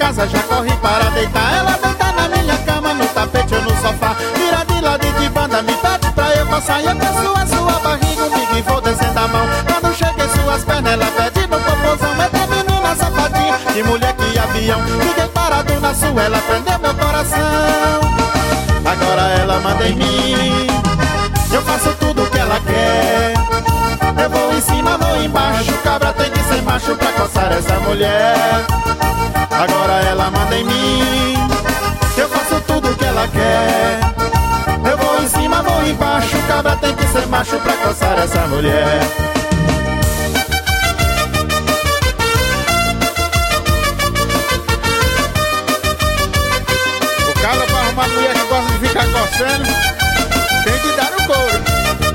casa, já corre para deitar. Ela deita na minha cama, no tapete ou no sofá. Vira de lado de banda, me pede pra eu passar. E eu peço a sua barriga, comigo e vou descendo a mão. Quando chega em suas pernas, ela pede no popozão. Eita menina safadinha, que mulher que avião. Fiquei parado na sua, ela prendeu meu coração. Agora ela manda em mim, eu faço tudo o que ela quer. Eu vou em cima, vou embaixo, cabra tem que ser macho pra coçar essa mulher. Agora ela manda em mim, eu faço tudo o que ela quer. Eu vou em cima, vou embaixo, cabra tem que ser macho pra coçar essa mulher. O cabra pra arrumar mulher que gosta de ficar coçando, tem que dar o couro.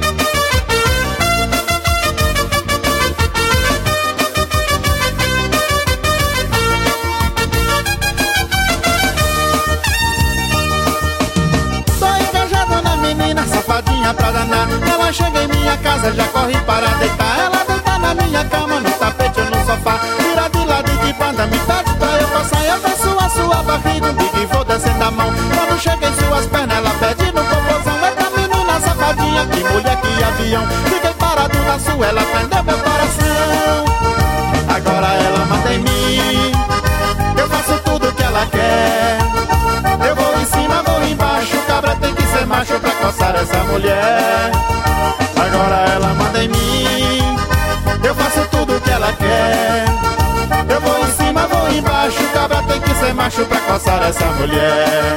Safadinha pra danar, ela chega em minha casa, já corre para deitar. Ela deita na minha cama, no tapete ou no sofá. Vira de lado de banda, me pede pra eu passar. Eu desço a sua barriga, e vou descendo a mão. Quando chega em suas pernas, ela pede no popozão. Eita menina safadinha, que mulher que avião. Fiquei parado na sua, ela prendeu meu coração. Agora ela manda em mim, eu faço tudo o que ela quer. Eu vou em cima, vou embaixo, cabra tem que ser macho pra coçar essa mulher. Agora ela manda em mim, eu faço tudo o que ela quer. Eu vou em cima, vou embaixo, cabra tem que ser macho pra coçar essa mulher.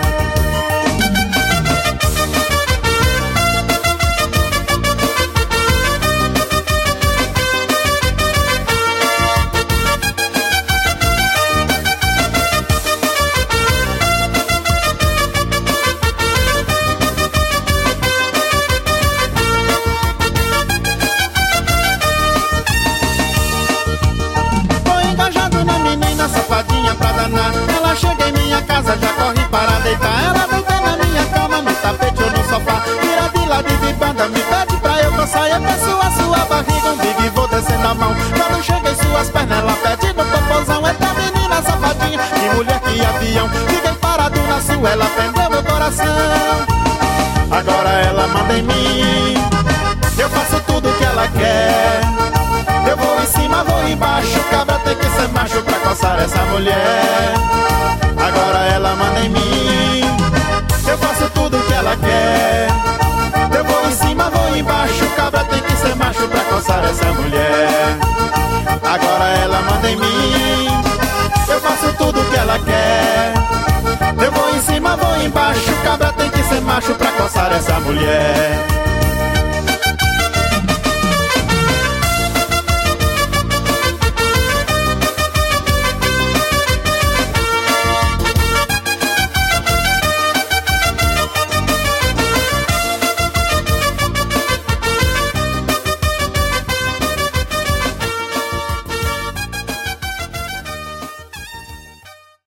Safadinha pra danar, ela chega em minha casa, já corre para deitar. Ela deita na minha cama, no tapete ou no sofá. Vira de lado de banda, me pede pra eu coçar. Eu peço a sua barriga, e vou descendo a mão. Quando chega em suas pernas, ela pede no popozão. Eita menina safadinha, que mulher que avião. Fiquei parado na sua, ela prendeu meu coração. Agora ela manda em mim, eu faço tudo o que ela quer. Eu vou em cima, vou embaixo, cabra tem que ser macho pra coçar essa mulher. Agora ela manda em mim, eu faço tudo o que ela quer. Eu vou em cima, vou embaixo, cabra tem que ser macho pra coçar essa mulher. Agora ela manda em mim, eu faço tudo o que ela quer. Eu vou em cima, vou embaixo, cabra tem que ser macho pra coçar essa mulher.